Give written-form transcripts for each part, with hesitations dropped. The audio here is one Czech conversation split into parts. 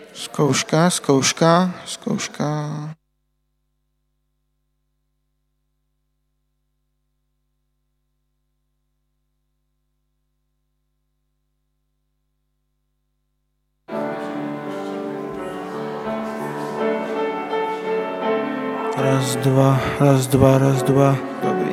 Skouška, skouška, skouška. Raz, dva, raz, dva, raz, dva. Dobrý.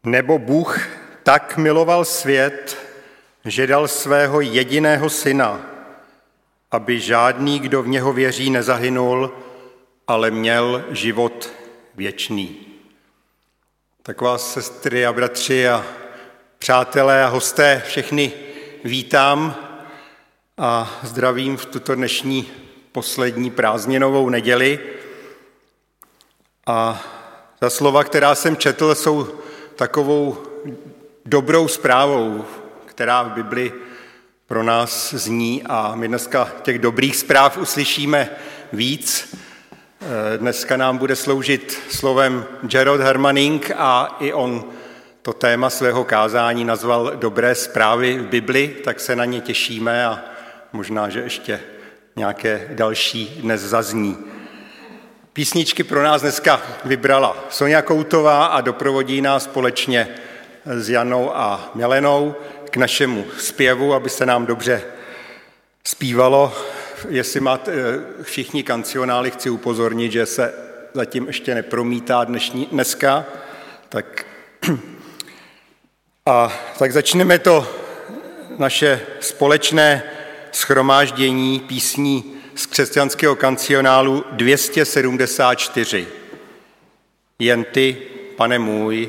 Nebo Bůh tak miloval svět, že dal svého jediného syna, aby žádný, kdo v něho věří, nezahynul, ale měl život věčný. Tak vás, sestry a bratři a přátelé a hosté, všechny vítám a zdravím v tuto dnešní poslední prázdninovou neděli. A ta slova, která jsem četl, jsou takovou dobrou zprávou, která v Bibli pro nás zní, a my dneska těch dobrých zpráv uslyšíme víc. Dneska nám bude sloužit slovem Gerald Hermanning a i on to téma svého kázání nazval Dobré zprávy v Bibli, tak se na ně těšíme a možná, že ještě nějaké další dnes zazní. Písničky pro nás dneska vybrala Soňa Koutová a doprovodí nás společně s Janou a Milenou k našemu zpěvu, aby se nám dobře zpívalo. Jestli máte všichni kancionály, chci upozornit, že se zatím ještě nepromítá dneska. Tak začneme to naše společné shromáždění písní z křesťanského kancionálu 274. Jen ty, Pane můj.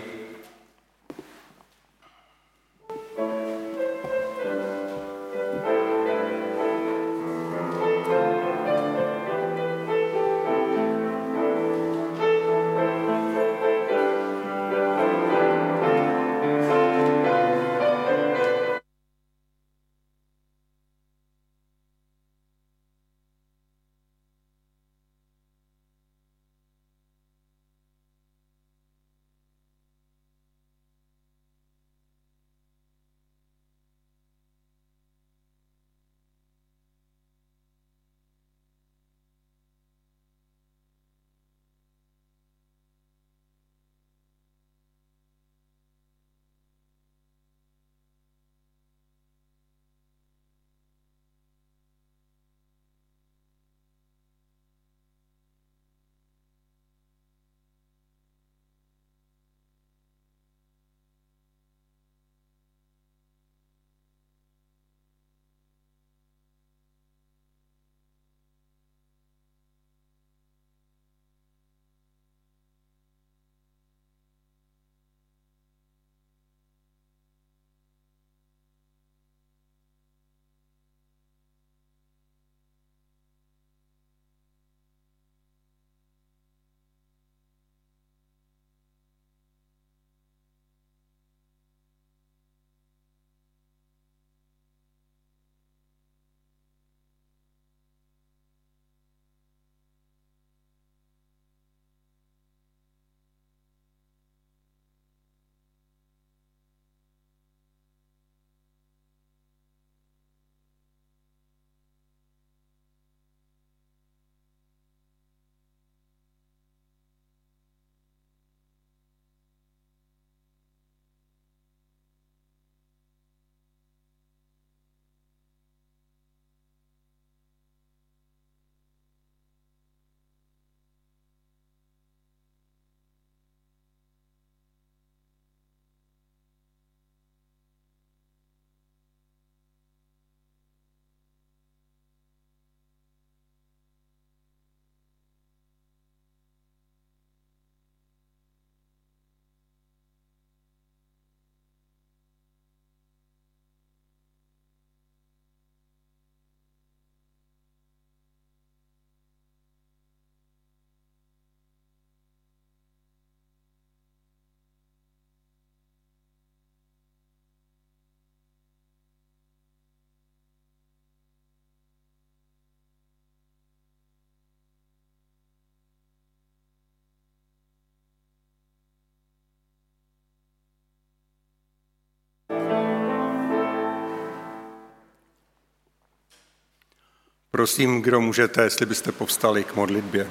Prosím, kdo můžete, jestli byste povstali k modlitbě.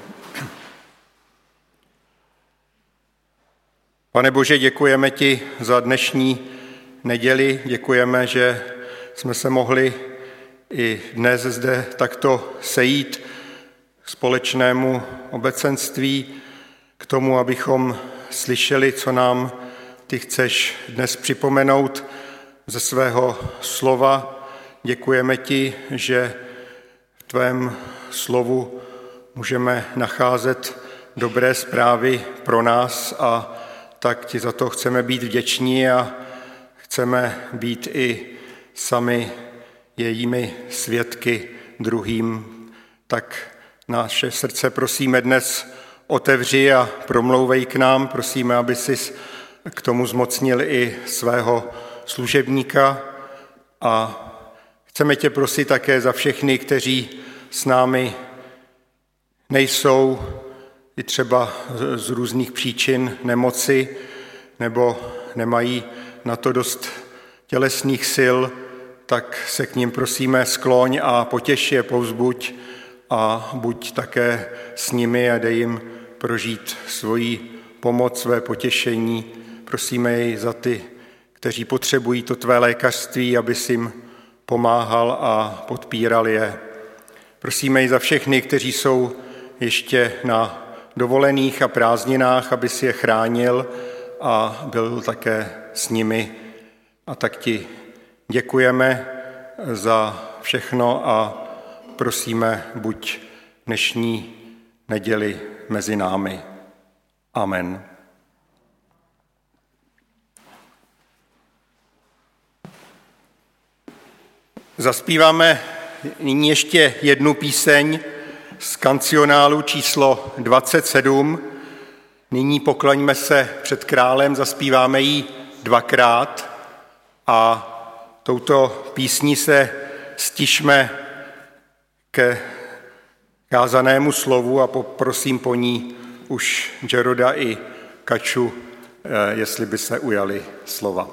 Pane Bože, děkujeme ti za dnešní neděli, děkujeme, že jsme se mohli i dnes zde takto sejít k společnému obecenství, k tomu, abychom slyšeli, co nám ty chceš dnes připomenout ze svého slova. Děkujeme ti, že v tvém slovu můžeme nacházet dobré zprávy pro nás a tak ti za to chceme být vděční a chceme být i sami jejími svědky druhým. Tak naše srdce prosíme dnes otevři a promlouvej k nám. Prosíme, aby jsi k tomu zmocnil i svého služebníka a chceme tě prosit také za všechny, kteří s námi nejsou, i třeba z různých příčin nemoci, nebo nemají na to dost tělesných sil, tak se k ním prosíme skloň a potěš je, povzbuď a buď také s nimi a dej jim prožít svoji pomoc, své potěšení. Prosíme jej za ty, kteří potřebují to tvé lékařství, abys jim pomáhal a podpíral je. Prosíme jej za všechny, kteří jsou ještě na dovolených a prázdninách, aby si je chránil a byl také s nimi. A tak ti děkujeme za všechno a prosíme, buď dnešní neděli mezi námi. Amen. Zaspíváme nyní ještě jednu píseň z kancionálu číslo 27. Nyní poklaňme se před králem, zaspíváme ji dvakrát a touto písní se stišme ke kázanému slovu a poprosím po ní už Jeroda i Kaču, jestli by se ujali slova.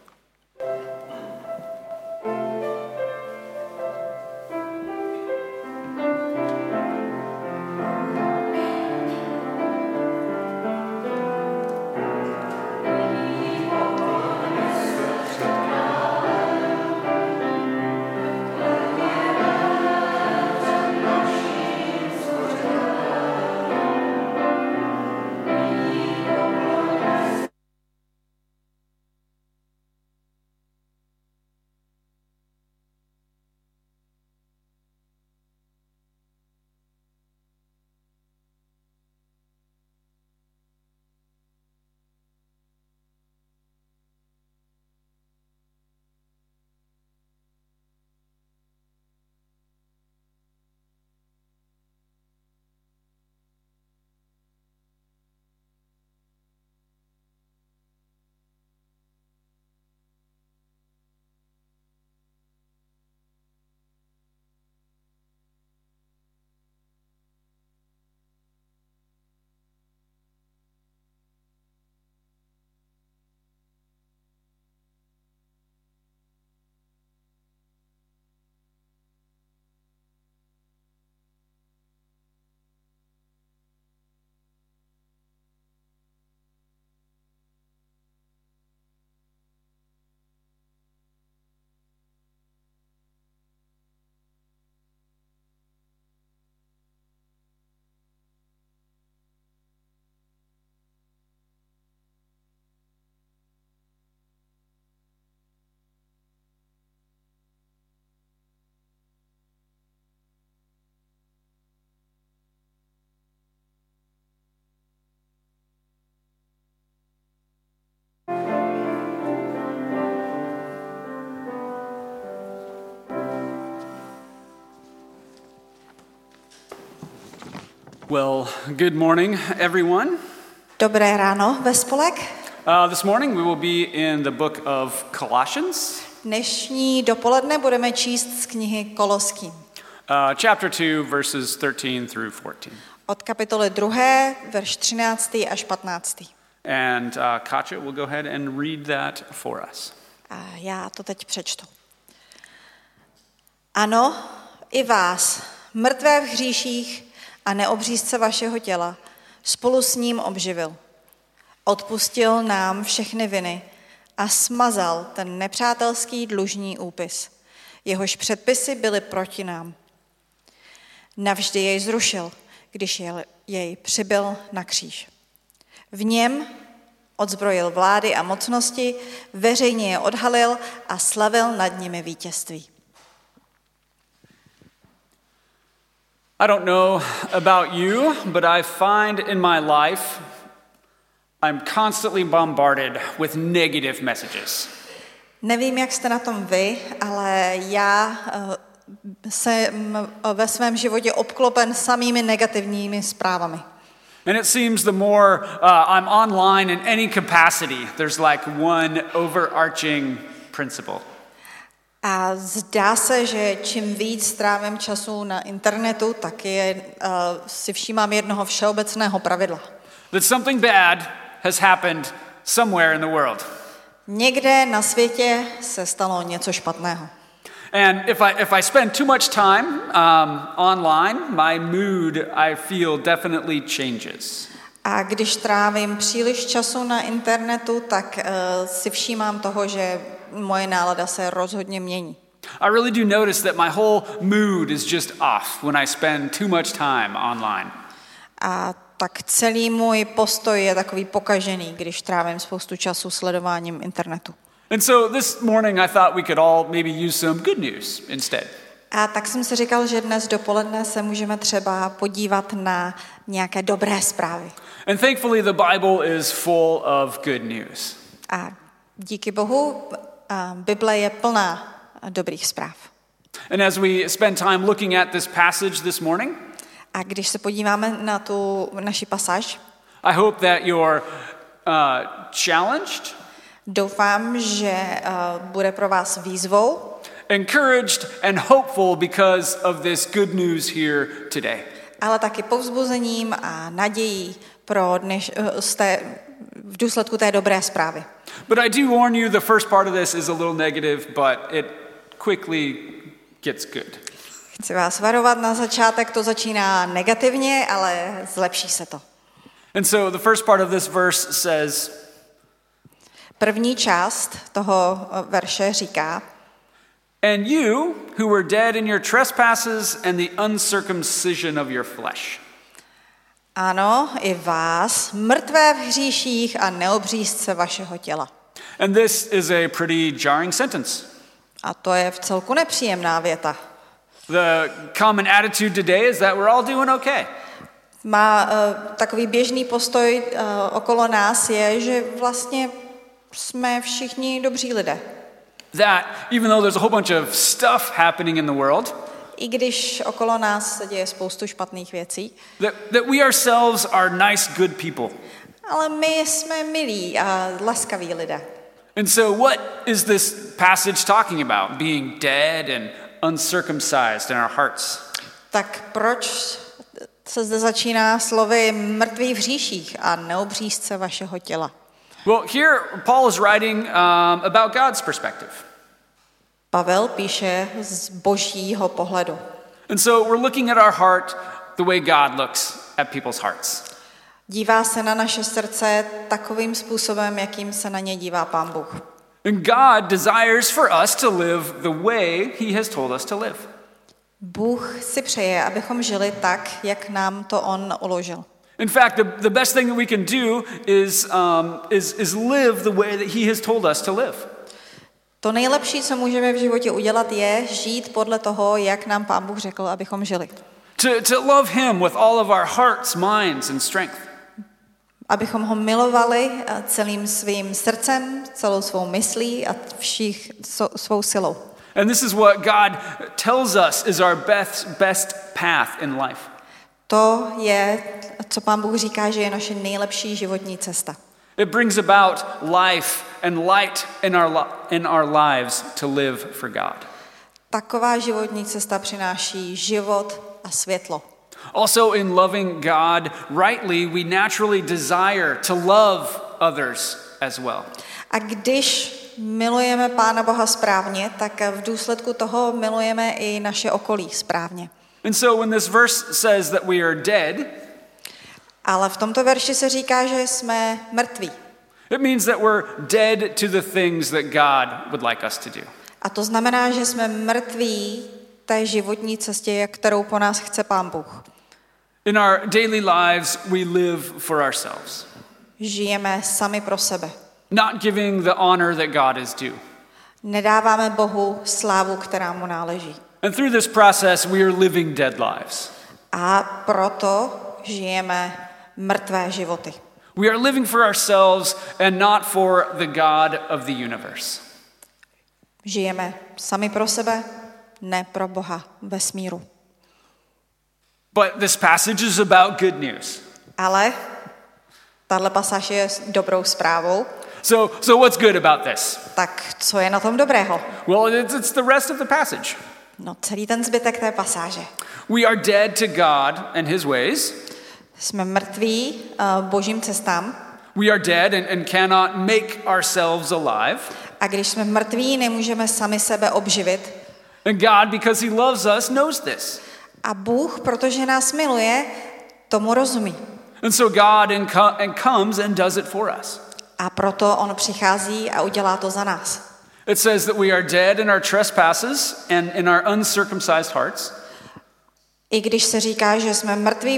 Well, good morning, everyone. Dobré ráno ve spolek. This morning we will be in the book of Colossians. Dnešní dopoledne budeme číst z knihy Koloským. Chapter 2, verses 13 through 14. Od kapitoly 2, verš 13 až 15. And Katja will go ahead and read that for us. A já to teď přečtu. Ano, i vás, mrtvé v hříších a neobřízce vašeho těla, spolu s ním obživil. Odpustil nám všechny viny a smazal ten nepřátelský dlužní úpis. Jehož předpisy byly proti nám. Navždy jej zrušil, když jej přibyl na kříž. V něm Odzbrojil vlády a mocnosti, veřejně je odhalil a slavil nad nimi vítězství. I don't know about you, but I find in my life I'm constantly bombarded with negative messages. Nevím, jak jste na tom vy, ale já jsem ve svém životě obklopen samými negativními zprávami. And it seems the more I'm online in any capacity, there's like one overarching principle. A zdá se, že čím víc strávím času na internetu, tak si všímám jednoho všeobecného pravidla. That something bad has happened somewhere in the world. Někde na světě se stalo něco špatného. And if I spend too much time online, my mood, I feel, definitely changes. A když trávím příliš času na internetu, tak si všímám toho, že moje nálada se rozhodně mění. I really do notice that my whole mood is just off when I spend too much time online. A tak celý můj postoj je takový pokažený, když trávím spoustu času sledováním internetu. And so this morning I thought we could all maybe use some good news instead. A tak jsem si říkal, že dnes dopoledne se můžeme třeba podívat na nějaké dobré zprávy. And thankfully the Bible is full of good news. A díky Bohu Bible je plná dobrých zpráv. And as we spend time looking at this passage this morning, a když se podíváme na tu naši pasáž, I hope that you're challenged, doufám, že bude pro vás výzvou, encouraged and hopeful because of this good news here today. Ale taky povzbuzením a nadějí pro v důsledku té dobré zprávy. But I do warn you, the first part of this is a little negative, but it quickly gets good. Chci vás varovat, na začátek to začíná negativně, ale zlepší se to. And so the first part of this verse says, první část toho verše říká, and you, who were dead in your trespasses and the uncircumcision of your flesh. Ano, i vás, mrtvé v hříších a neobřízce vašeho těla. And this is a pretty jarring sentence. A to je vcelku nepříjemná věta. The common attitude today is that we're all doing okay. Takový běžný postoj okolo nás je, že vlastně jsme všichni dobří lidé. That even though there's a whole bunch of stuff happening in the world, i když okolo nás se děje spoustu špatných věcí, that we ourselves are nice, good people. Ale my jsme milí a laskaví lidé. And so what is this passage talking about? Being dead and uncircumcised in our hearts. Tak proč se zde začíná slovy mrtví v hříších a neobřízce vašeho těla? Well, here Paul is writing about God's perspective. Pavel píše z božího pohledu. And so we're looking at our heart the way God looks at people's hearts. Dívá se na naše srdce takovým způsobem, jakým se na ně dívá Pán Bůh. And God desires for us to live the way he has told us to live. Bůh si přeje, abychom žili tak, jak nám to on uložil. In fact, the best thing that we can do is live the way that he has told us to live. To nejlepší, co můžeme v životě udělat, je žít podle toho, jak nám Pán Bůh řekl, abychom žili. To love him with all of our hearts, minds and strength. Abychom ho milovali celým svým srdcem, celou svou myslí a svou silou. And this is what God tells us is our best path in life. To je, co Pán Bůh říká, že je naše nejlepší životní cesta. It brings about life and light in our lives to live for God. Taková životní cesta přináší život a světlo. Also in loving God rightly, we naturally desire to love others as well. A když milujeme Pána Boha správně, tak v důsledku toho milujeme i naše okolí správně. And so when this verse says that we are dead, ale v tomto verši se říká, že jsme mrtví. It means that we're dead to the things that God would like us to do. A to znamená, že jsme mrtví té životní cestě, kterou po nás chce Pán Bůh. In our daily lives, we live for ourselves. žijeme sami pro sebe. not giving the honor that God is due. Nedáváme Bohu slávu, která mu náleží. And through this process, we are living dead lives. A proto žijeme mrtvé životy. We are living for ourselves and not for the God of the universe. Žijeme sami pro sebe, ne pro Boha vesmíru. But this passage is about good news. Ale tahle pasáž je dobrou zprávou. So what's good about this? Tak co je na tom dobrého? Well, it's the rest of the passage. No, celý ten zbytek té pasáže. We are dead to God and his ways. Jsme mrtví božím cestám. We are dead and cannot make ourselves alive. A když jsme mrtví, nemůžeme sami sebe obživit. And God, because he loves us, knows this. A Bůh, protože nás miluje, tomu rozumí. And so God comes and does it for us. A proto on přichází a udělá to za nás. It says that we are dead in our trespasses and in our uncircumcised hearts. I když se říká, že jsme mrtví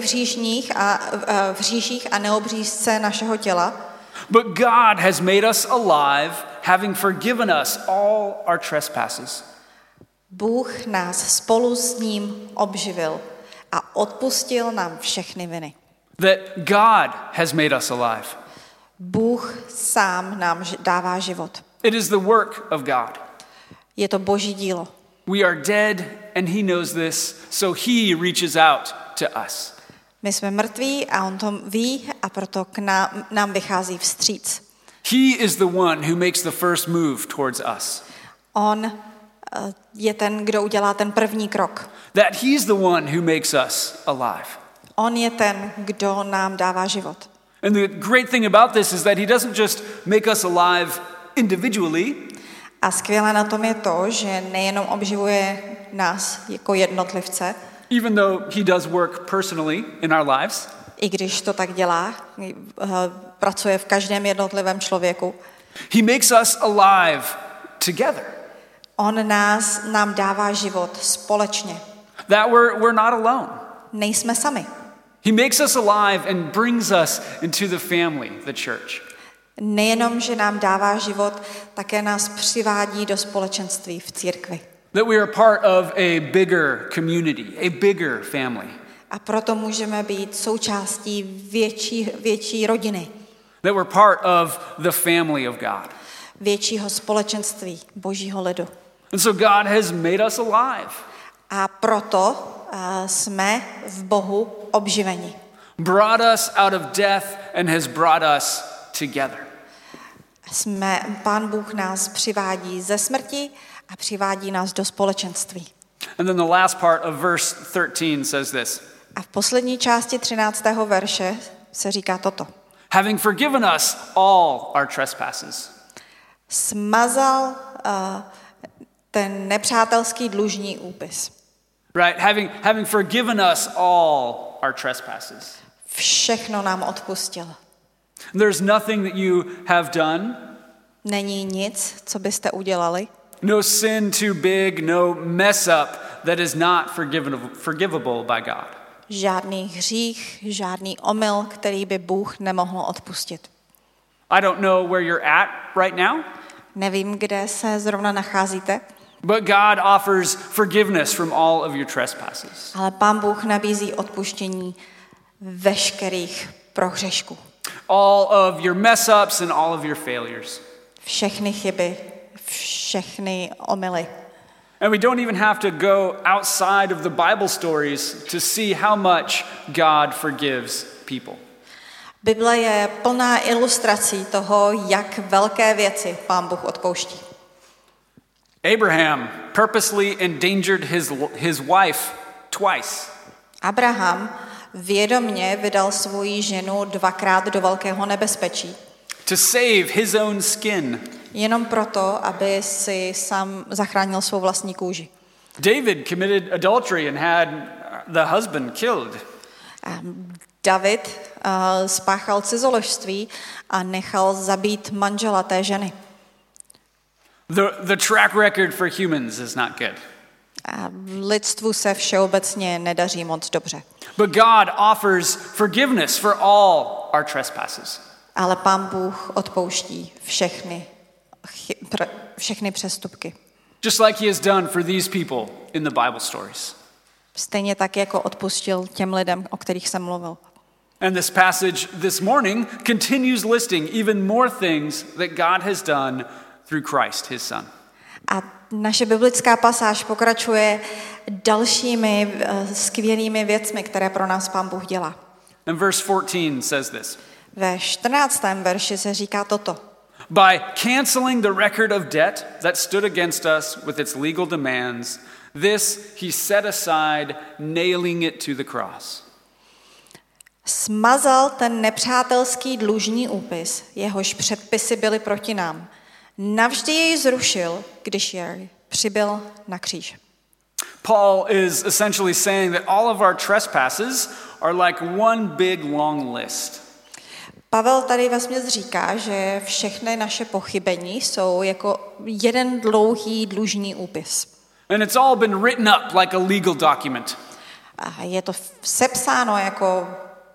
v hříších a neobřízce našeho těla, But God has made us alive, having forgiven us all our trespasses. Bůh nás spolu s ním obživil a odpustil nám všechny viny. That God has made us alive. Bůh sám nám dává život. It is the work of God. Je to boží dílo. We are dead and he knows this, so he reaches out to us. My jsme mrtví a on to ví a proto k nám vychází vstříc. He is the one who makes the first move towards us. On je ten, kdo udělá ten první krok. That he's the one who makes us alive. On je ten, kdo nám dává život. And the great thing about this is that he doesn't just make us alive individually. A skvělé na tom je to, že nejenom obživuje nás jako jednotlivce, Even though he does work personally in our lives, i když to tak dělá, pracuje v každém jednotlivém člověku. he makes us alive together. On nám dává život společně. That we're not alone. Nejsme sami. He makes us alive and brings us into the family, the church. Nejenom, že nám dává život, také nás přivádí do společenství v církvi. That we are part of a bigger community, a bigger family. A proto můžeme být součástí větší rodiny, That we're part of the family of God. většího společenství božího lidu. And so God has made us alive. A proto jsme v Bohu obživeni. Brought us out of death and has brought us together. Pán Bůh nás přivádí ze smrti a přivádí nás do společenství. And then the last part of verse 13 says this. A v poslední části 13. verše se říká toto. Having forgiven us all our trespasses. Smazal ten nepřátelský dlužní úpis. Right? Having forgiven us all our trespasses. Všechno nám odpustil. There's nothing that you have done. Není nic, co byste udělali. No sin too big, no mess up that is not forgivable by God. Žádný hřích, žádný omyl, který by Bůh nemohl odpustit. I don't know where you're at right now, Nevím, kde se zrovna nacházíte, but God offers forgiveness from all of your trespasses. ale Pán Bůh nabízí odpuštění veškerých prohřešků. All of your mess ups and all of your failures. Všechny chyby, všechny omyly. And we don't even have to go outside of the Bible stories to see how much God forgives people. Bible je plná ilustrací toho, jak velké věci Pán Bůh odpouští. Abraham purposely endangered his wife twice. Abraham vědomně vydal svoji ženu 2krát do velkého nebezpečí. To save his own skin. Jenom proto, aby si sám zachránil svou vlastní kůži. David committed adultery and had the husband killed. David spáchal cizoložství a nechal zabít manžela té ženy. The track record for humans is not good. A lidstvu se všeobecně nedaří moc dobře. But God offers forgiveness for all our trespasses. ale Pán Bůh odpouští všechny přestupky. Just like he has done for these people in the Bible stories. Stejně tak, jako odpustil těm lidem, o kterých jsem mluvil. And this passage this morning continues listing even more things that God has done through Christ, his son. A naše biblická pasáž pokračuje dalšími skvělými věcmi, které pro nás Pán Bůh dělá. And verse 14 says this. Ve 14. verši se říká toto. By canceling the record of debt that stood against us with its legal demands, this he set aside, nailing it to the cross. Smazal ten nepřátelský dlužní úpis, jehož předpisy byly proti nám. Navždy jej zrušil, když jej přibyl na kříž. Paul is essentially saying that all of our trespasses are like one big long list. Pavel tady vesměs říká, že všechny naše pochybení jsou jako jeden dlouhý dlužní úpis. And it's all been written up like a legal document. A je to sepsáno jako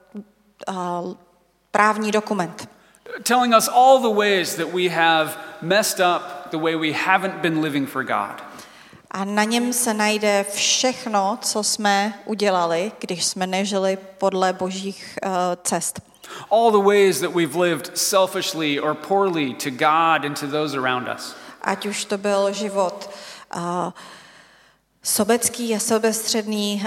právní dokument. Telling us all the ways that we have messed up, the way we haven't been living for God. A na něm se najde všechno, co jsme udělali, když jsme nežili podle božích cest. All the ways that we've lived selfishly or poorly to God and to those around us. Ať už to byl život sobecký a sobestředný,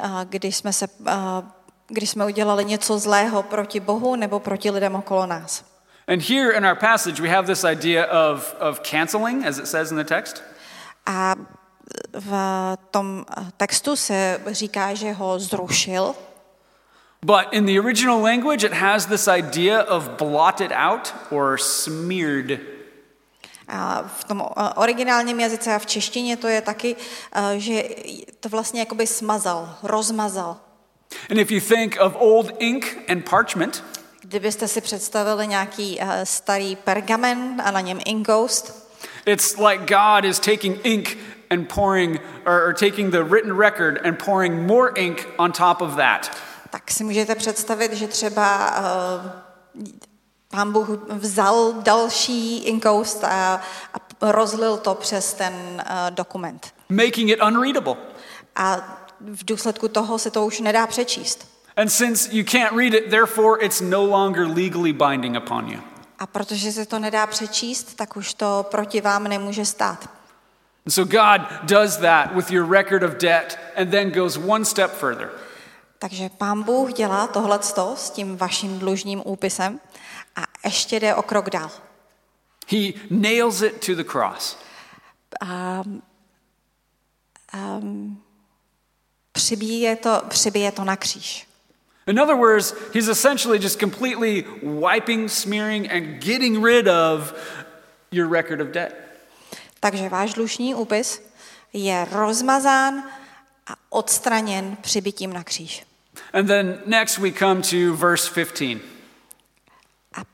když jsme udělali něco zlého proti Bohu nebo proti lidem okolo nás. And here in our passage we have this idea of canceling, as it says in the text. A v tom textu se říká, že ho zrušil. But in the original language it has this idea of blotted out or smeared. A v tom originálním jazyce a v češtině to je taky, že to vlastně jakoby smazal, rozmazal. And if you think of old ink and parchment, kdybyste si představili nějaký starý pergamen a na něm inkoust, it's like God is taking ink and pouring, or taking the written record and pouring more ink on top of that. Tak si můžete představit, že třeba Pán Bůh vzal další inkoust a rozlil to přes ten dokument. Making it unreadable. A v důsledku toho se to už nedá přečíst. And since you can't read it, therefore it's no longer legally binding upon you. A protože se to nedá přečíst, tak už to proti vám nemůže stát. And so God does that with your record of debt and then goes one step further. Takže Pán Bůh dělá tohleto s tím vaším dlužním úpisem a ještě jde o krok dál. He nails it to the cross. Přibije to na kříž. In other words, he's essentially just completely wiping, smearing, and getting rid of your record of debt. Takže váš dlužní úpis je rozmazán a odstraněn přibitím na kříž. And then next we come to verse 15. A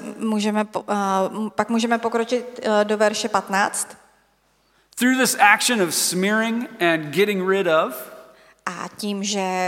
pak můžeme pokročit do verše 15. Through this action of smearing and getting rid of, a tím,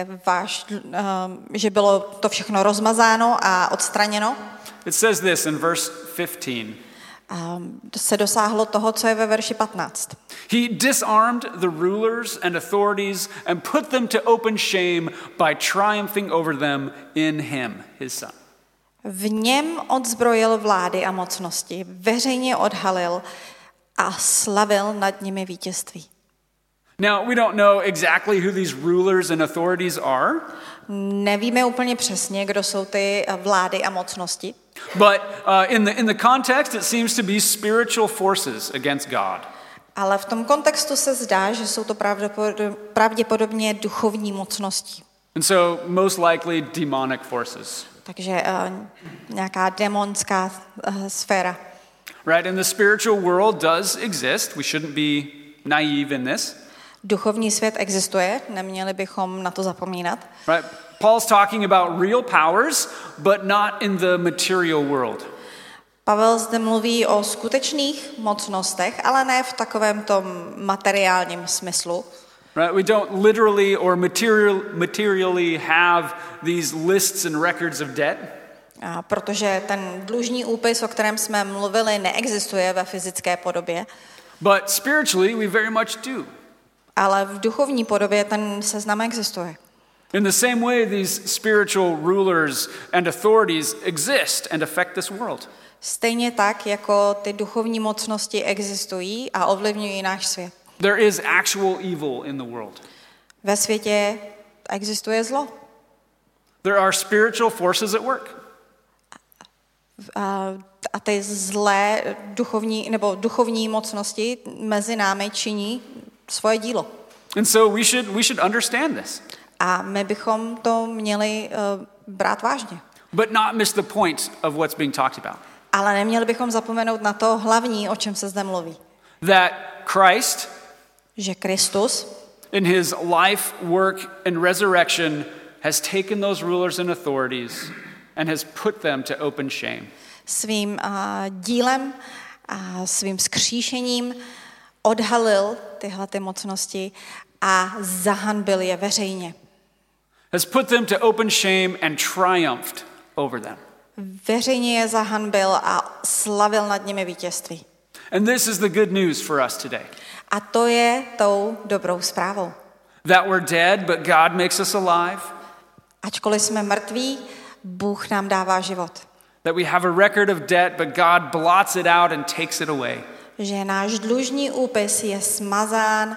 že bylo to všechno rozmazáno a odstraněno, it says this in verse 15. Se dosáhlo toho, co je ve verši 15. He disarmed the rulers and authorities and put them to open shame by triumphing over them in him, his son. V něm odzbrojil vlády a mocnosti, veřejně odhalil a slavil nad nimi vítězství. Now, we don't know exactly who these rulers and authorities are. Nevíme úplně přesně, kdo jsou ty vlády a mocnosti. But in the context, it seems to be spiritual forces against God. Ale v tom kontextu se zdá, že jsou to pravděpodobně duchovní mocnosti. And so, most likely demonic forces. Takže nějaká démonská sféra. Right, and the spiritual world does exist. We shouldn't be naive in this. Duchovní svět existuje, neměli bychom na to zapomínat. Right, Paul's talking about real powers, but not in the material world. Pavel zde mluví o skutečných mocnostech, ale ne v takovém tom materiálním smyslu. Right, we don't literally or materially have these lists and records of debt. protože ten dlužní úpis, o kterém jsme mluvili, neexistuje ve fyzické podobě, but spiritually we very much do. ale v duchovní podobě ten seznam existuje. In the same way, these spiritual rulers and authorities exist and affect this world. Stejně tak, jako ty duchovní mocnosti existují a ovlivňují náš svět. There is actual evil in the world. Ve světě existuje zlo. There are spiritual forces at work. A ty zlé duchovní mocnosti mezi námi činí svoje dílo. And so we should understand this. A my bychom to měli brát vážně. But not miss the point of what's being talked about. Ale neměli bychom zapomenout na to hlavní, o čem se zde mluví. That Christ, Že Kristus in his life, work, and resurrection, has taken those rulers and authorities and has put them to open shame. svým dílem a svým vzkříšením odhalil tyhle ty mocnosti a zahanbil je veřejně. Has put them to open shame and triumphed over them. Veřejně je zahanbil a slavil nad nimi vítězství. And this is the good news for us today. A to je tou dobrou zprávou. That we're dead, but God makes us alive. Ačkoliv jsme mrtví, Bůh nám dává život. That we have a record of debt, but God blots it out and takes it away. Že náš dlužní úpis je smazán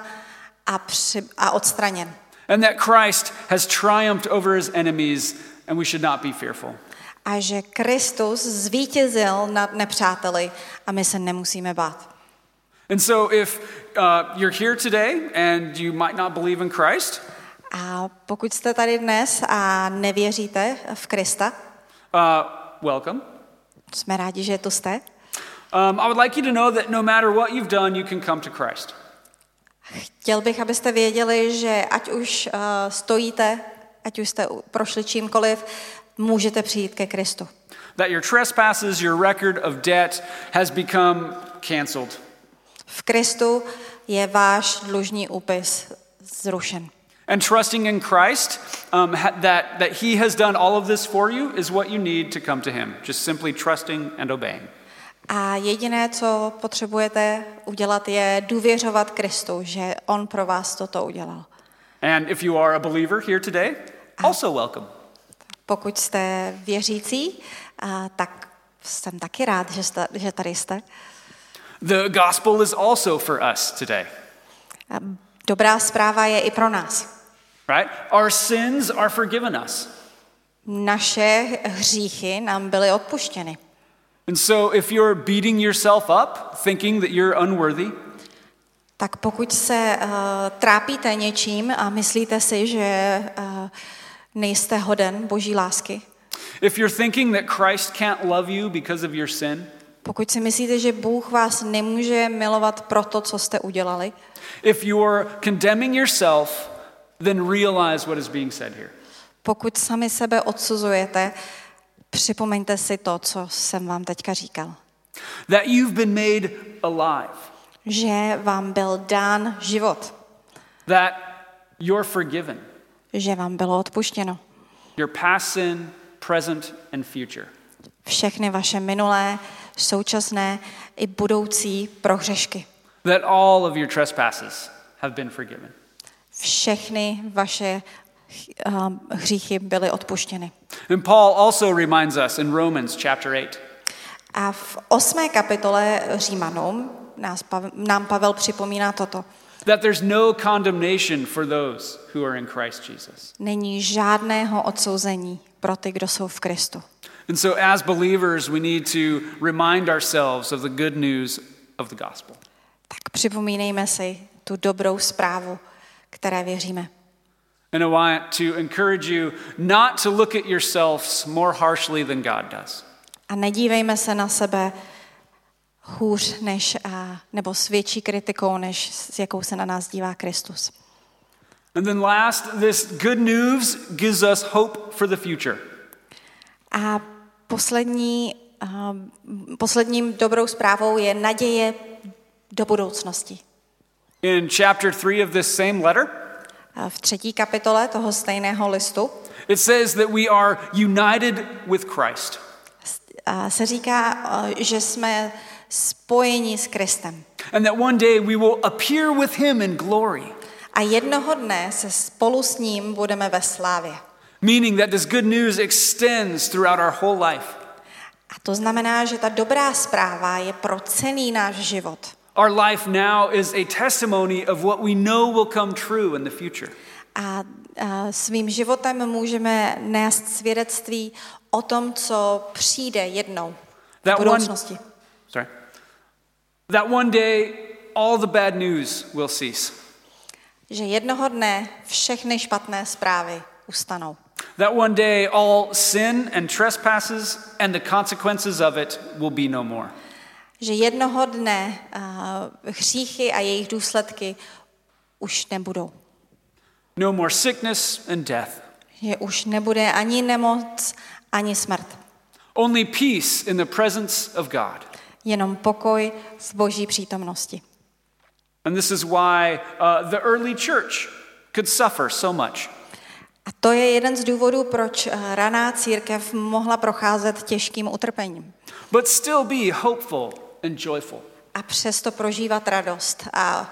a odstraněn. And that Christ has triumphed over his enemies, and we should not be fearful. A že Kristus zvítězil nad nepřáteli a my se nemusíme bát. And so if you're here today and you might not believe in Christ, A pokud jste tady dnes a nevěříte v Krista, welcome. jsme rádi, že tu jste. I would like you to know that no matter what you've done, you can come to Christ. Chtěl bych, abyste věděli, že ať už stojíte, ať už jste prošli čímkoliv, můžete přijít ke Kristu. That your trespasses, your record of debt has become canceled. V Kristu je váš dlužní úpis zrušen. And trusting in Christ, that he has done all of this for you is what you need to come to him. Just simply trusting and obeying. A jediné, co potřebujete udělat, je důvěřovat Kristu, že on pro vás toto udělal. And if you are a believer here today, also welcome. Pokud jste věřící, tak jsem taky rád, že tady jste. The gospel is also for us today. Dobrá zpráva je i pro nás. Right? Our sins are forgiven us. Naše hříchy nám byly odpuštěny. And so if you're beating yourself up, thinking that you're unworthy, Tak pokud se trápíte něčím a myslíte si, že nejste hoden Boží lásky, if you're thinking that Christ can't love you because of your sin, pokud si myslíte, že Bůh vás nemůže milovat pro to, co jste udělali, if you're condemning yourself, then realize what is being said here. pokud sami sebe odsuzujete, připomeňte si to, co jsem vám teďka říkal. That you've been made alive. Že vám byl dán život. That you're forgiven. Že vám bylo odpuštěno. Your past sin, present and future. Všechny vaše minulé, současné i budoucí prohřešky. That all of your trespasses have been forgiven. Všechny vaše hříchy byly odpuštěny. And Paul also reminds us in Romans chapter 8. A v 8. kapitole Římanům nám Pavel připomíná toto. That there's no condemnation for those who are in Christ Jesus. Není žádného odsouzení pro ty, kdo jsou v Kristu. And so as believers we need to remind ourselves of the good news of the gospel. Tak připomínejme si tu dobrou zprávu, které věříme. And I want to encourage you not to look at yourselves more harshly than God does. A nedívejme se na sebe hůř nebo s větší kritikou, než s jakou se na nás dívá Kristus. And then last, this good news gives us hope for the future. A posledním dobrou zprávou je naděje do budoucnosti. In chapter 3 of this same letter, V 3. kapitole toho stejného listu it says that we are united with Christ. se říká, že jsme spojeni s Kristem. And that one day we will appear with him in glory. A jednoho dne se spolu s ním budeme ve slávě. Meaning that this good news extends throughout our whole life. A to znamená, že ta dobrá zpráva je pro celý náš život. Our life now is a testimony of what we know will come true in the future. A svým životem můžeme nést svědectví o tom, co přijde jednou v budoucnosti. That one day all the bad news will cease. Že jednoho dne všechny špatné zprávy ustanou. That one day all sin and trespasses and the consequences of it will be no more. Že jednoho dne hříchy a jejich důsledky už nebudou. No more sickness and death. Že už nebude ani nemoc, ani smrt. Only peace in the presence of God. Jenom pokoj v Boží přítomnosti. And this is why the early church could suffer so much. A to je jeden z důvodů, proč raná církev mohla procházet těžkým utrpením. But still be hopeful and joyful. A přesto prožívat radost a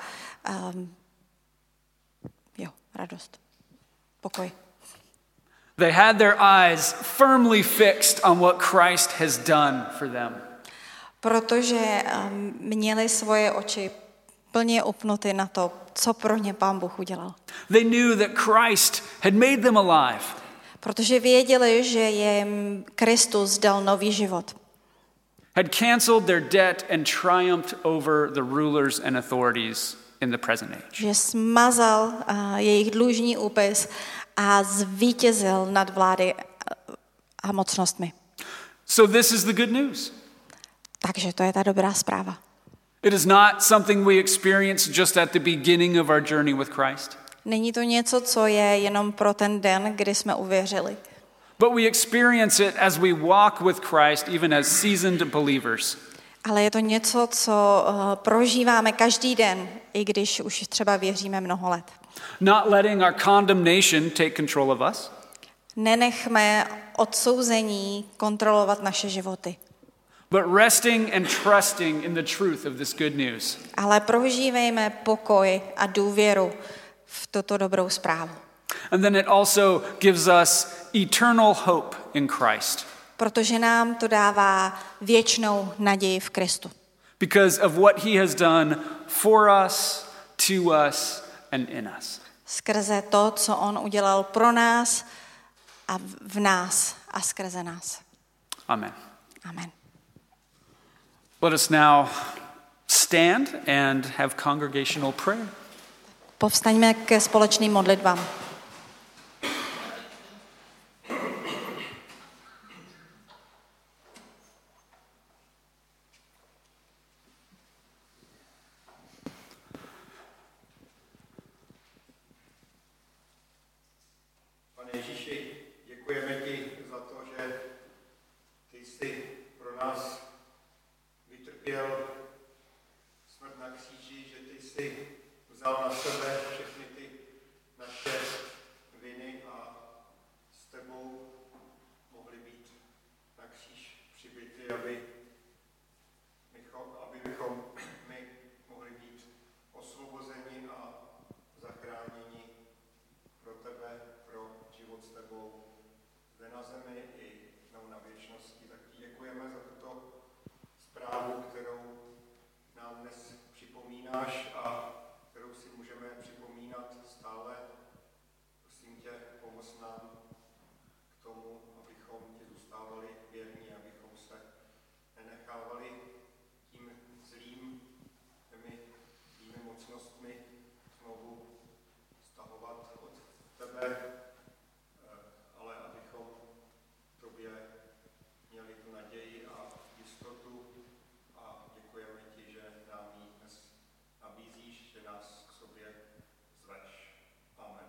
radost. Pokoj. They had their eyes firmly fixed on what Christ has done for them. Protože měli svoje oči plně upnuty na to, co pro ně Pán Bůh udělal. They knew that Christ had made them alive. Protože věděli, že jim Kristus dal nový život. Had canceled their debt and triumphed over the rulers and authorities in the present age. Že smazal jejich dlužní úpis a zvítězil nad vlády a mocnostmi. So this is the good news. Takže to je ta dobrá zpráva. It is not something we experience just at the beginning of our journey with Christ. Není to něco, co je jenom pro ten den, kdy jsme uvěřili. But we experience it as we walk with Christ even as seasoned believers. Ale je to něco, co prožíváme každý den, i když už třeba věříme mnoho let. Not letting our condemnation take control of us. Nenechme odsouzení kontrolovat naše životy. But resting and trusting in the truth of this good news. Ale prožívejme pokoj a důvěru v tuto dobrou zprávu. And then it also gives us eternal hope in Christ. Protože nám to dává věčnou naději v Kristu. Because of what he has done for us, to us, and in us. Skrze to, co on udělal pro nás a v nás a skrze nás. Amen. Amen. Let us now stand and have congregational prayer. Povstaňme ke společným modlitbám. Pane Ježíši, děkujeme ti za to, že ty jsi pro nás vytrpěl smrt na kříži, že ty jsi vzal na sebe všechny ty naše viny a s tebou mohli být na kříž přibity, abychom my mohli být osvobozeni a zachráněni pro tebe, pro život s tebou zde na zemi i na věčnosti. Tak ti děkujeme za tuto zprávu, kterou nám dnes připomínáš a kterou si můžeme připomínat stále. Prosím tě, pomoz nám k tomu, abychom ti zůstávali věrní, abychom se nenechávali tím zlým, těmi zlými mocnostmi znovu stahovat od tebe, ale abychom tobě měli tu naději a jistotu a děkujeme ti, že nám ji dnes nabízíš, že nás k sobě zveš. Amen.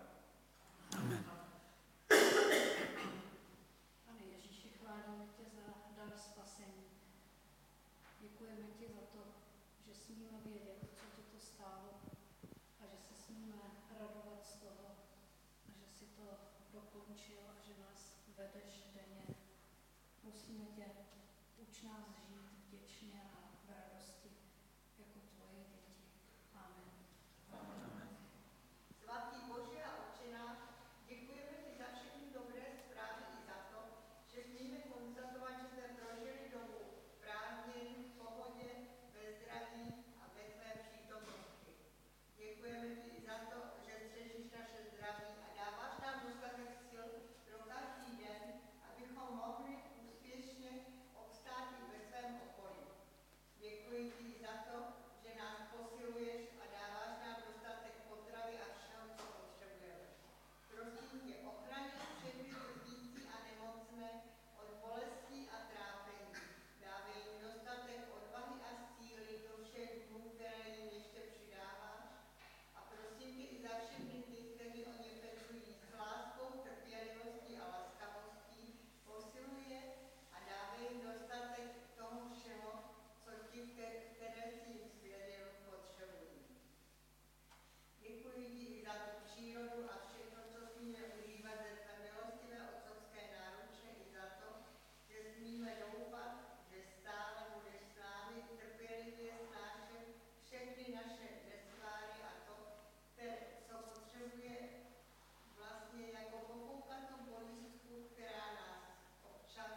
Pane Ježíši, chválíme tě za dar spasení. Děkujeme ti za to, že smíme vědět, co tě to stálo a že se smíme radovat z toho a že si to dokončil a že nás vedeš denně. Musíme tě nás žít vděčně a v radosti jako tvoje děti. Amen. Amen. Svatý Bože a Otče náš, děkujeme ti za všechny dobré zprávy i za to, že smíme konstatovat, že jsme prožili dobu prázdnin, v pohodě, ve zdraví a ve tvé přítomnosti. Děkujeme ti i za to, že střežíš naše zdraví a dáváš nám dostatek sil pro každý den, abychom mohli úspěšně obstát i ve svém okolí. Děkuji ti za to, že nás posiluješ a dáváš nám dostatek potravy a všeho, co potřebujeme. Prosím tě, ochraň všechny trpící a nemocné od bolestí a trápení. Dávej jim dostatek odvahy a síly do všech dnů, které jim ještě přidáváš. A prosím tě i za všechny ty, kteří o ně pečují s láskou, trpělivostí a laskavostí, posiluje a dávej jim dostatek tomu všeho, co ti, které si jim svěděl, potřebují. Děkuji ti i za tu přírodu a všechno, co smíme užívat ze své milostivé otcovské náruče, i za to, že smíme doufat, že stále budeš s námi trpělivě snášet všechny naše nesváry a to, co potřebuje vlastně jako pofoukatou bolístku, která nás občas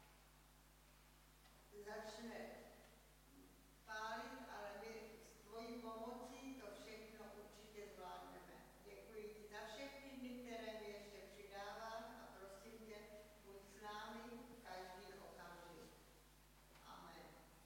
začne pálit, ale my s tvojí pomocí to všechno určitě zvládneme. Děkuji ti za všechny dny, které mi ještě přidáváš a prosím tě, buď s námi každý okamžik. Amen.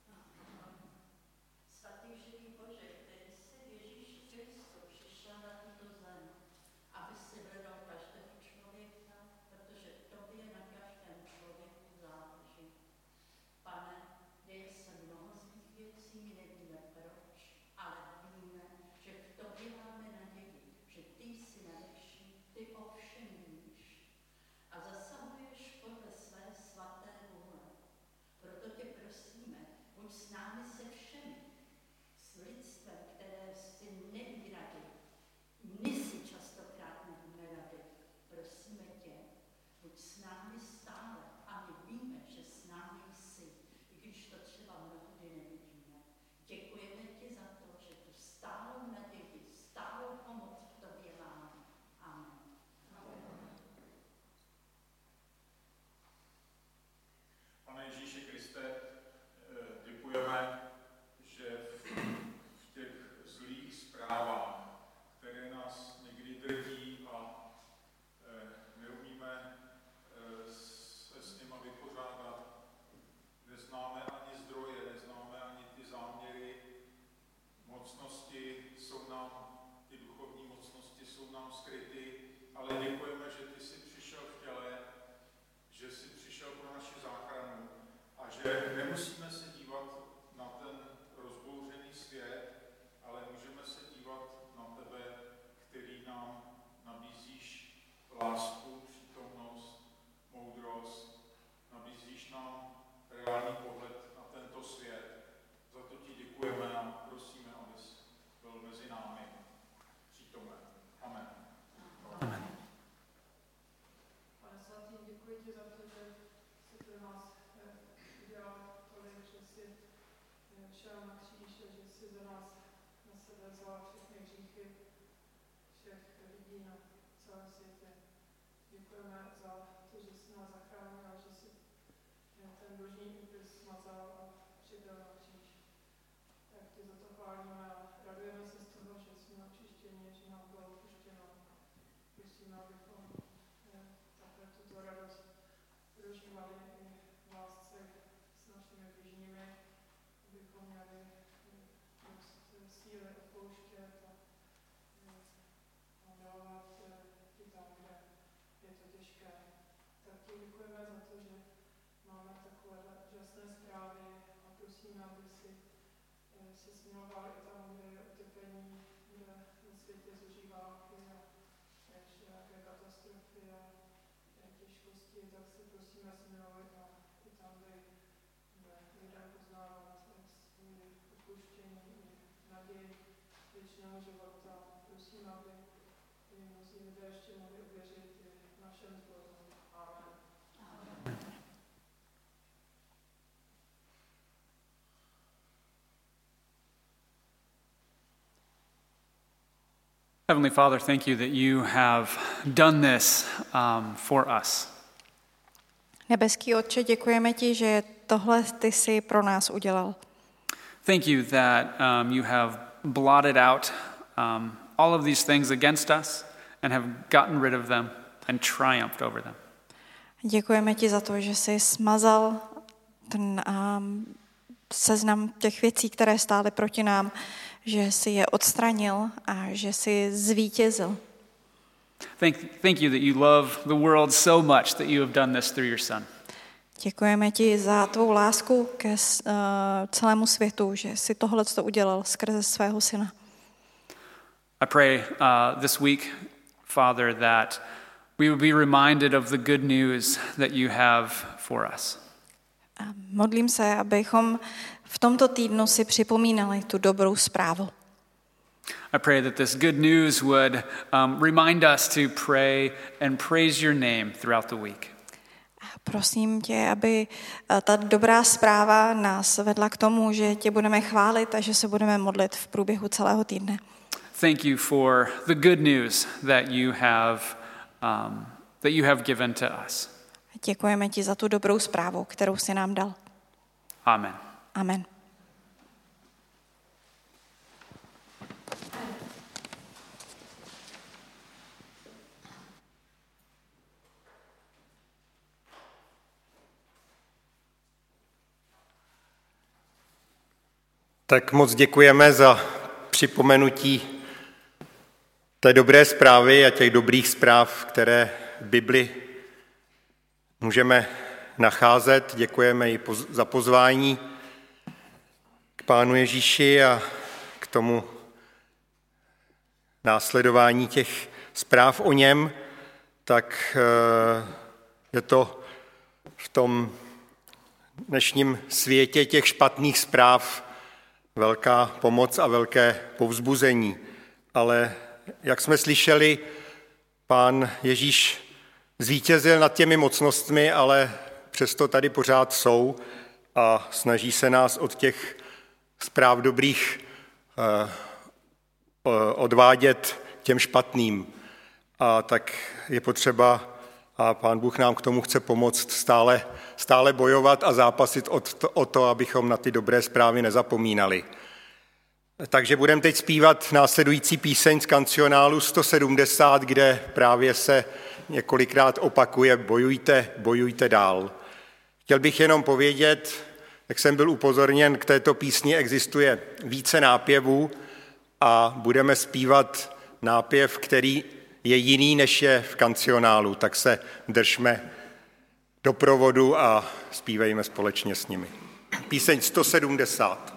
Svatý živý Bože, který se Ježíši Kristu přišel na tuto zem, aby si hledal každého člověka, protože tobě na každém člověku záleží. Pane, děje se mnoho zlých věcí, my nevíme proč, ale víme, že v tobě máme naději, že ty jsi nejlepší, ty ovšem víš a zasahuješ podle své svaté vůle. Proto tě prosíme, buď s námi se všemi, s lidstvem, které si neví rady. My si častokrát nevíme rady. Prosíme tě, buď s námi stále a my víme, že s námi jsi, i když to třeba mnohdy nevidíme. Děkujeme ti za to, že tu stálou naději, stálou pomoc v tobě máme. Amen. Amen. Pane Ježíši Kriste, děkujeme, že v těch zlých zprávách, které nás někdy drtí a neumíme se s nimi vypořádat, neznáme ani zdroje, neznáme ani ty záměry, mocnosti jsou nám, ty duchovní mocnosti jsou nám skryty, ale děkujeme, že ty jsi přišel v těle, že jsi přišel pro naši záchranu a že nemusíme se dívat na ten rozbouřený svět, ale můžeme se dívat na tebe, který nám nabízíš lásku, přítomnost, moudrost, nabízíš nám reálný pohled na tento svět. Za to ti děkujeme a prosíme, abys byl mezi námi přítomen. Amen. Amen. Pane svatý, děkuji ti za to, že jsi pro nás udělal tolik, že jsi šel na kříž a že jsi za nás na sebe vzal všechny hříchy všech lidí na celém světě. Děkujeme za to, že jsi nás zachránil a že jsi ten boží úpis smazal a přibyl na kříž. Tak tě za to chválíme a radujeme se z toho, že jsme očištěni, že nám bylo odpuštěno. Prosíme, abychom takhle tuto radost prožívali i v lásce s našimi bližními, abychom měli síly odpouštět a dávat i tam, kde je to těžké. Tak ti děkujeme za to, že máme takové úžasné zprávy a prosíme, aby si se smiloval i tam, kde je utrpení, kde na světě zužívá války a nějaké katastrofy a těžkosti, tak se prosíme smilovat a i tam, kde lidé poznávat svůj odpuštění i naději věčného života. Prosím, aby mnozí lidé ještě mohli uvěřit v našem sboru. Amen. Amen. Heavenly Father, thank you that you have done this for us. Nebeský Otče, děkujeme ti, že tohle ty jsi pro nás udělal. Thank you that you have blotted out all of these things against us and have gotten rid of them and triumphed over them. Děkujeme ti za to, že jsi smazal ten seznam těch věcí, které stály proti nám, že jsi je odstranil a že jsi zvítězil. Thank you that you love the world so much that you have done this through your son. Děkujeme ti za tvou lásku ke celému světu, že jsi tohleto udělal skrze svého syna. I pray this week, Father, that we would be reminded of the good news that you have for us. A modlím se, abychom v tomto týdnu si připomínali tu dobrou zprávu. I pray that this good news would remind us to pray and praise your name throughout the week. Prosím tě, aby ta dobrá zpráva nás vedla k tomu, že tě budeme chválit a že se budeme modlit v průběhu celého týdne. Thank you for the good news that you have given to us. Děkujeme ti za tu dobrou zprávu, kterou jsi nám dal. Amen. Amen. Tak moc děkujeme za připomenutí té dobré zprávy a těch dobrých zpráv, které v Bibli můžeme nacházet. Děkujeme i za pozvání k Pánu Ježíši a k tomu následování těch zpráv o něm. Tak je to v tom dnešním světě těch špatných zpráv velká pomoc a velké povzbuzení. Ale jak jsme slyšeli, Pán Ježíš zvítězil nad těmi mocnostmi, ale přesto tady pořád jsou a snaží se nás od těch zpráv dobrých odvádět těm špatným. A tak je potřeba, a Pán Bůh nám k tomu chce pomoct stále bojovat a zápasit o to, abychom na ty dobré zprávy nezapomínali. Takže budeme teď zpívat následující píseň z kancionálu 170, kde právě se několikrát opakuje bojujte dál. Chtěl bych jenom povědět, jak jsem byl upozorněn, k této písni existuje více nápěvů a budeme zpívat nápěv, který je jiný, než je v kancionálu, tak se držme doprovodu a zpívejme společně s nimi. Píseň 170.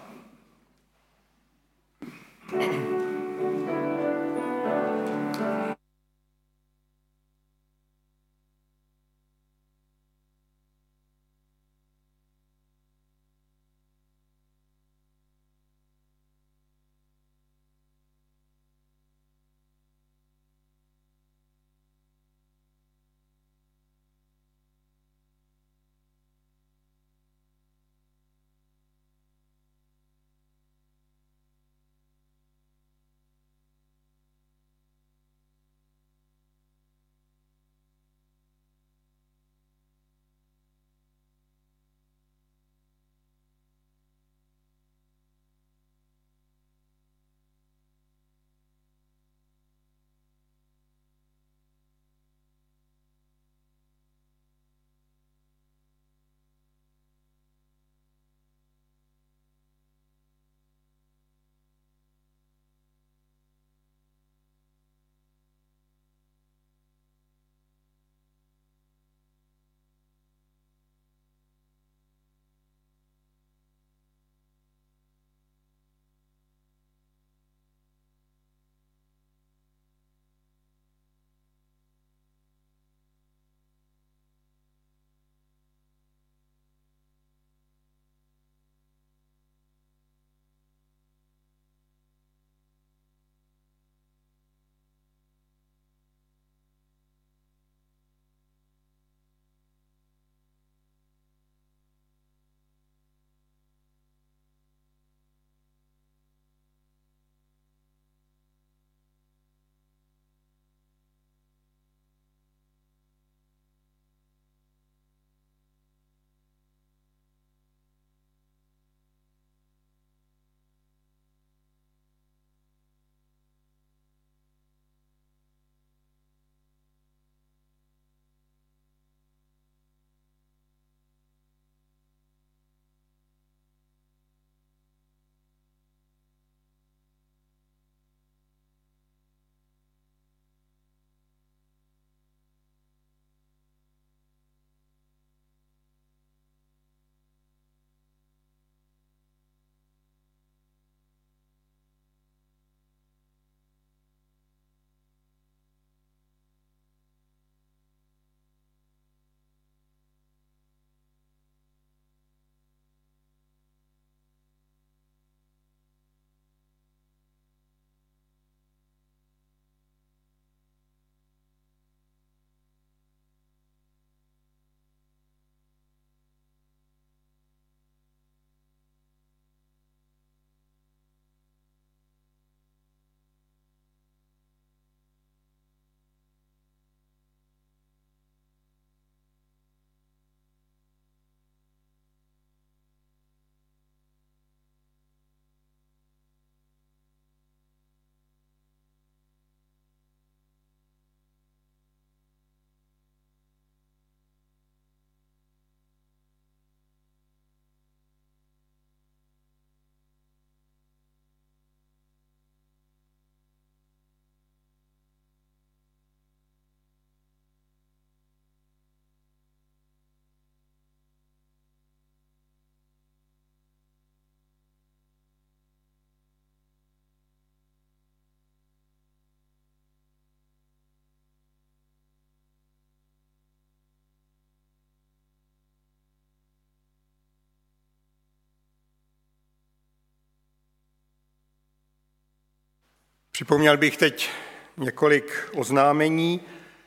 Připomněl bych teď několik oznámení.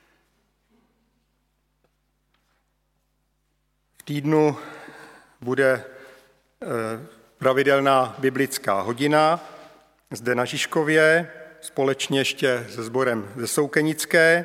V týdnu bude pravidelná biblická hodina zde na Žižkově, společně ještě se sborem ze Soukenické.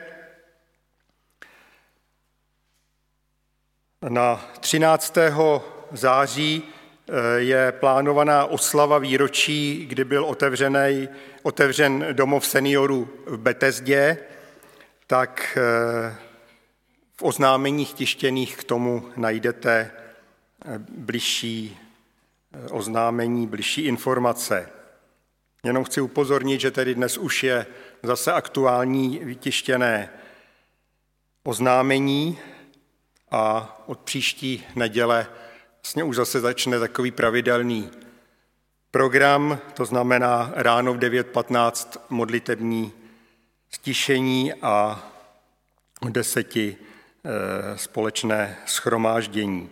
Na 13. září je plánovaná oslava výročí, kdy byl otevřen domov seniorů v Betesdě, tak v oznámeních tištěných k tomu najdete bližší oznámení, bližší informace. Jenom chci upozornit, že tedy dnes už je zase aktuální vytištěné oznámení a od příští neděle vlastně už zase začne takový pravidelný program, to znamená ráno v 9:15 modlitební stišení a v 10 společné shromáždění.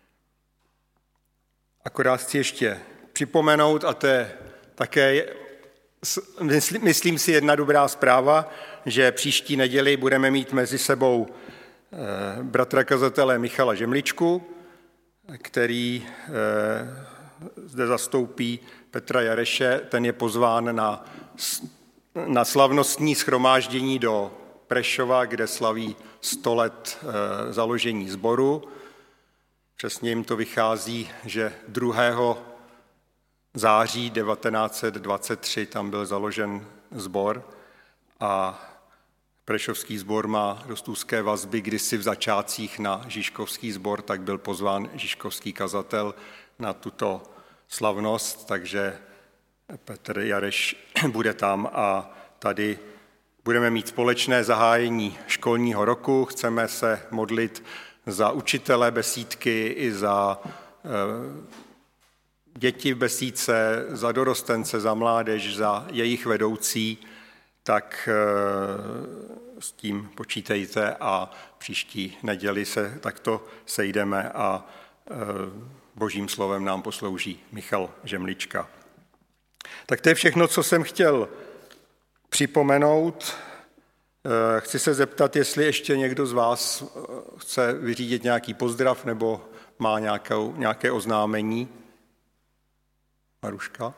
Akorát chci ještě připomenout, a to je také, myslím si, jedna dobrá zpráva, že příští neděli budeme mít mezi sebou bratra kazatele Michala Žemličku, který zde zastoupí Petra Jareše. Ten je pozván na slavnostní shromáždění do Prešova, kde slaví 100 let založení sboru. Přesně jim to vychází, že 2. září 1923 tam byl založen sbor a Prešovský sbor má dost úzké vazby, kdysi v začátcích na Žižkovský sbor, tak byl pozván žižkovský kazatel na tuto slavnost, takže Petr Jareš bude tam a tady budeme mít společné zahájení školního roku. Chceme se modlit za učitele besídky i za děti v besídce, za dorostence, za mládež, za jejich vedoucí, tak s tím počítejte a příští neděli se takto sejdeme a božím slovem nám poslouží Michal Žemlička. Tak to je všechno, co jsem chtěl připomenout. Chci se zeptat, jestli ještě někdo z vás chce vyřídit nějaký pozdrav nebo má nějaké oznámení. Maruška?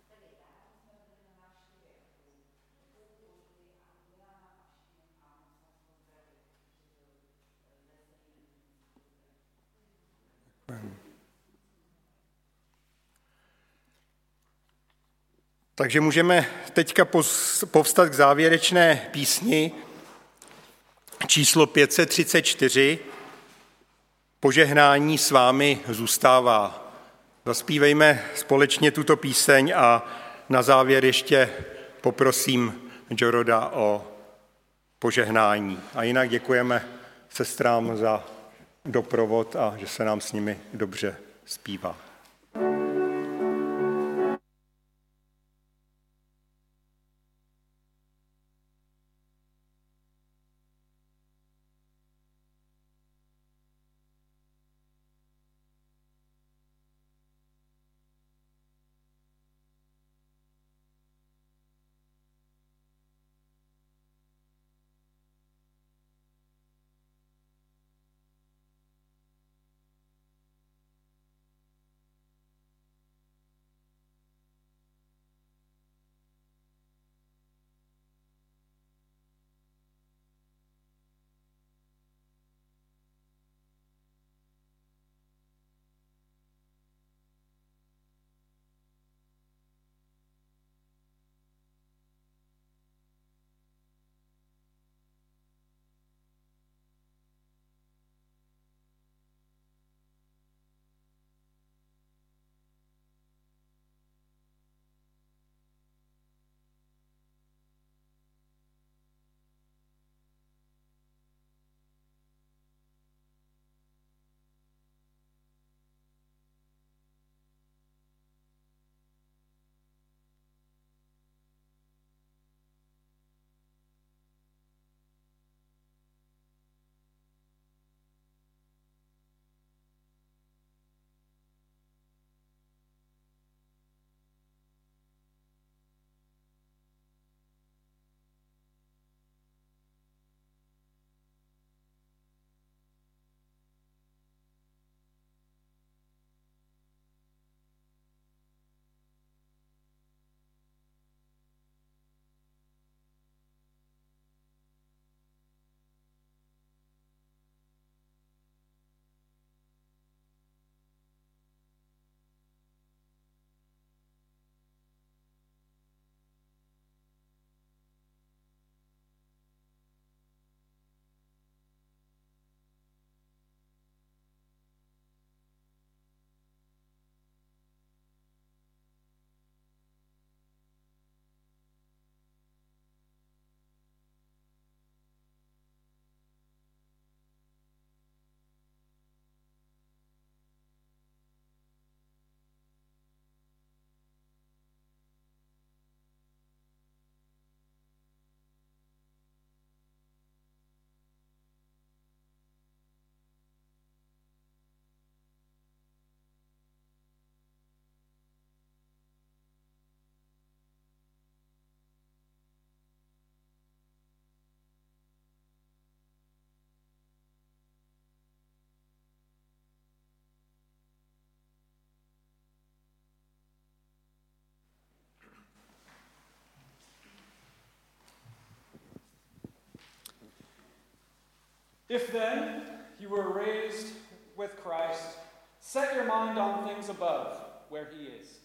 Takže můžeme teďka povstat k závěrečné písni číslo 534. Požehnání s vámi zůstává. Zaspívejme společně tuto píseň a na závěr ještě poprosím Joroda o požehnání. A jinak děkujeme sestrám za doprovod a že se nám s nimi dobře zpívá. If then you were raised with Christ, set your mind on things above, where he is.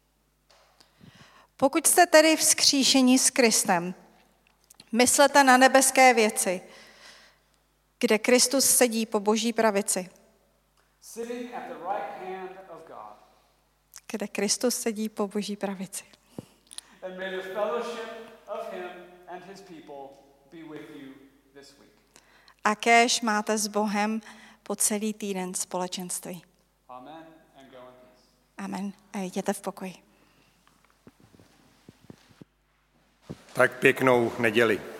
Pokud jste tedy vzkříšeni s Kristem, myslete na nebeské věci, kde Kristus sedí po Boží pravici. Sitting at the right hand of God. Kde Kristus sedí po Boží pravici. And may the fellowship of him and his people be with you this week. A kéž máte s Bohem po celý týden společenství. Amen and go in peace. Amen. A jděte v pokoji. Tak pěknou neděli.